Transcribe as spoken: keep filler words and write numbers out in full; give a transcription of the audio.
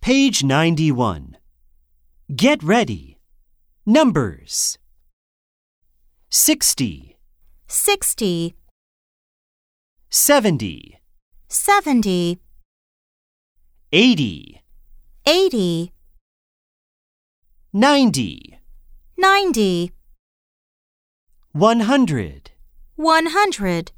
Page ninety-one. Get ready. Numbers. Sixty. Sixty. Seventy. Seventy. Eighty. Eighty. Ninety. Ninety. One hundred. One hundred.